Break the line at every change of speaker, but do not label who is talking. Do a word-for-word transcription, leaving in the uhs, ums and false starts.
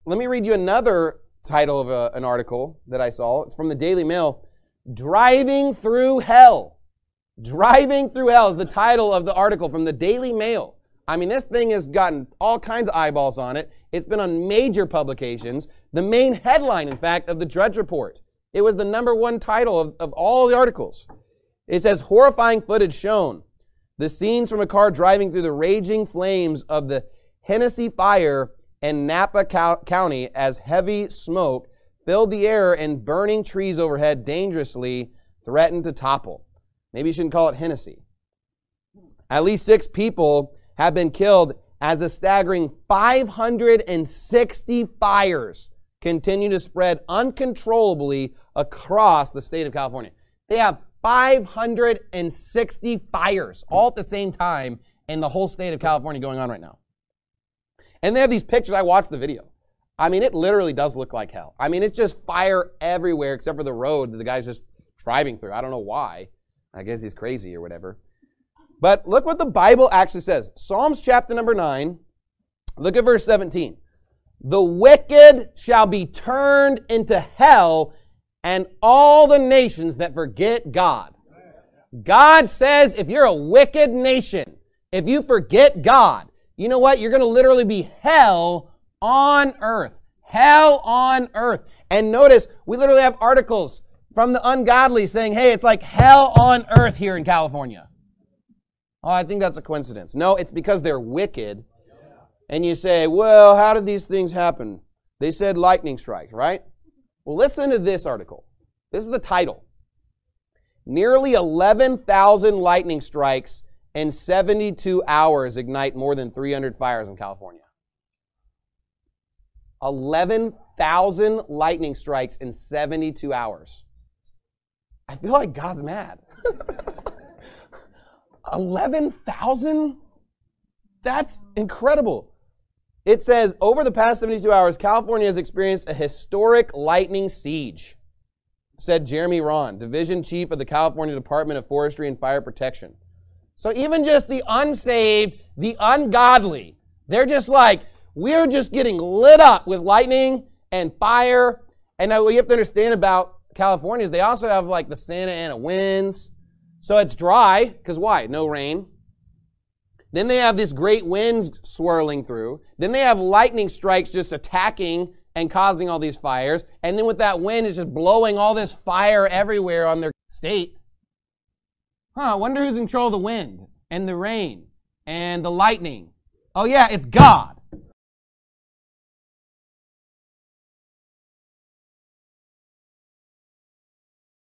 let me read you another title of a, an article that I saw. It's from the Daily Mail. Driving Through Hell. Driving Through Hell is the title of the article from the Daily Mail. I mean, this thing has gotten all kinds of eyeballs on it. It's been on major publications. The main headline, in fact, of the Drudge Report. It was the number one title of, of all the articles. It says, horrifying footage shown. The scenes from a car driving through the raging flames of the Hennessy fire in Napa County as heavy smoke filled the air and burning trees overhead dangerously threatened to topple. Maybe you shouldn't call it Hennessy. At least six people have been killed as a staggering five hundred sixty fires continue to spread uncontrollably across the state of California. They have five hundred sixty fires all at the same time in the whole state of California going on right now. And they have these pictures. I watched the video. I mean, it literally does look like hell. I mean, it's just fire everywhere except for the road that the guy's just driving through. I don't know why. I guess he's crazy or whatever. But look what the Bible actually says. Psalms chapter number nine. Look at verse seventeen. The wicked shall be turned into hell, and all the nations that forget God. God says if you're a wicked nation, if you forget God, you know what? You're going to literally be hell on earth. Hell on earth. And notice, we literally have articles from the ungodly saying, hey, it's like hell on earth here in California. Oh, I think that's a coincidence. No, it's because they're wicked. And you say, well, how did these things happen? They said lightning strikes, right? Well, listen to this article. This is the title. Nearly eleven thousand lightning strikes in seventy-two hours ignite more than three hundred fires in California. eleven thousand lightning strikes in seventy-two hours. I feel like God's mad. eleven thousand? That's incredible. It says, over the past seventy-two hours, California has experienced a historic lightning siege, said Jeremy Ron, Division Chief of the California Department of Forestry and Fire Protection. So even just the unsaved, the ungodly, they're just like, we're just getting lit up with lightning and fire. And now what you have to understand about California is they also have like the Santa Ana winds. So it's dry, because why? No rain. Then they have this great winds swirling through. Then they have lightning strikes just attacking and causing all these fires. And then with that wind, it's just blowing all this fire everywhere on their state. Huh, I wonder who's in control of the wind and the rain and the lightning. Oh yeah, it's God.